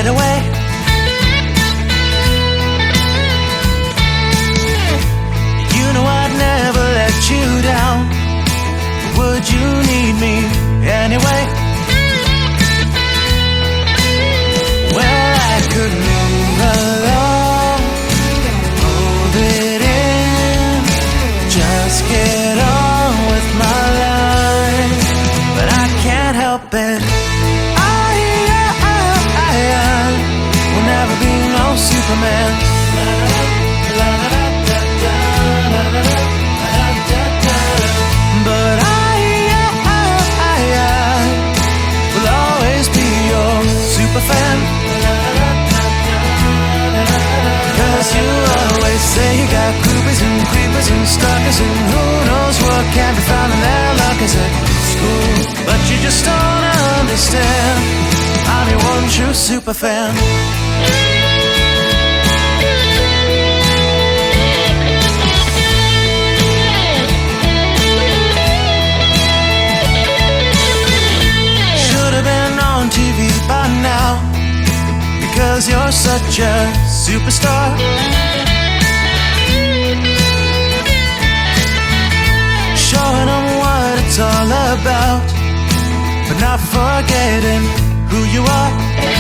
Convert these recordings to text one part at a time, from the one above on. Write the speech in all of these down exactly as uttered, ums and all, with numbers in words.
Anyway, you know I'd never let you down. Would you need me anyway? Well, I could move along, hold it in, just get on with my life, but I can't help it. I, I, I, I will never be no Superman. But I, I, I, I will always be your superfan. Cause you always say you got groupies and creepers and stalkers and who knows what can't be found in their lockers at school. But you just don't understand, I'm your one true superfan. T V by now, because you're such a superstar. Showing them what it's all about, but not forgetting who you are.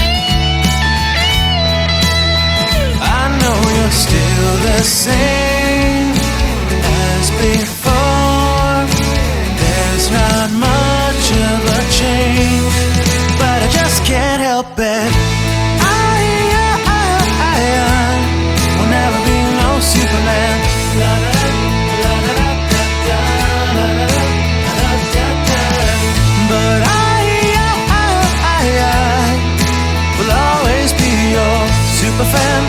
I know you're still the same as before. There's not much of a change, but I just can't help it. I, I, I, I will never be no Superman. But I, I, I, I will always be your superfan.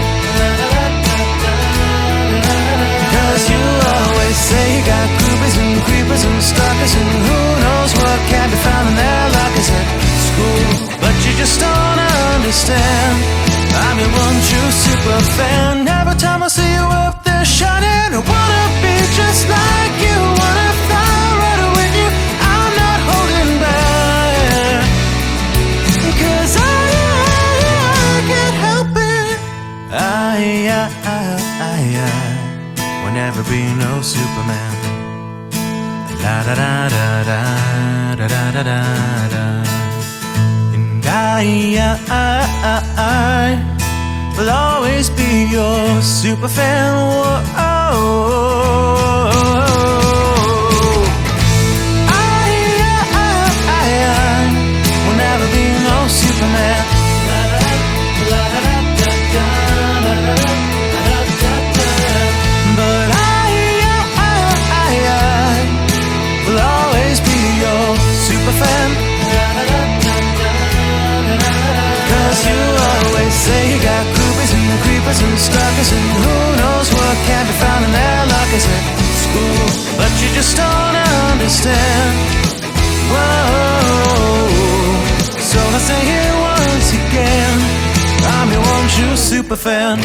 Cause you always say you got groupies and creepers and stalkers and who knows what can't be found in their lockers at school. But you just don't understand, I'm your one true super fan. Every time I see you up there shining, I wanna be just like you, wanna fly right with you. I'm not holding back, cause I, I, I can't help it. I, I, I, I will never be no Superman. La da da da da da da da da da. I, I, I, I will always be your superfan. Whoa, oh, oh, oh. I, I, I, I will never be no Superman. But I, I, I, I will always be your superfan. Cause you always say you got groupies and creepers and stalkers and who knows what can't be found in their lockers at school. But you just don't understand. Whoa. So I say it once again, I'm your one true superfan.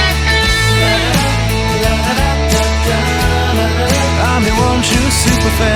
I'm your one true superfan.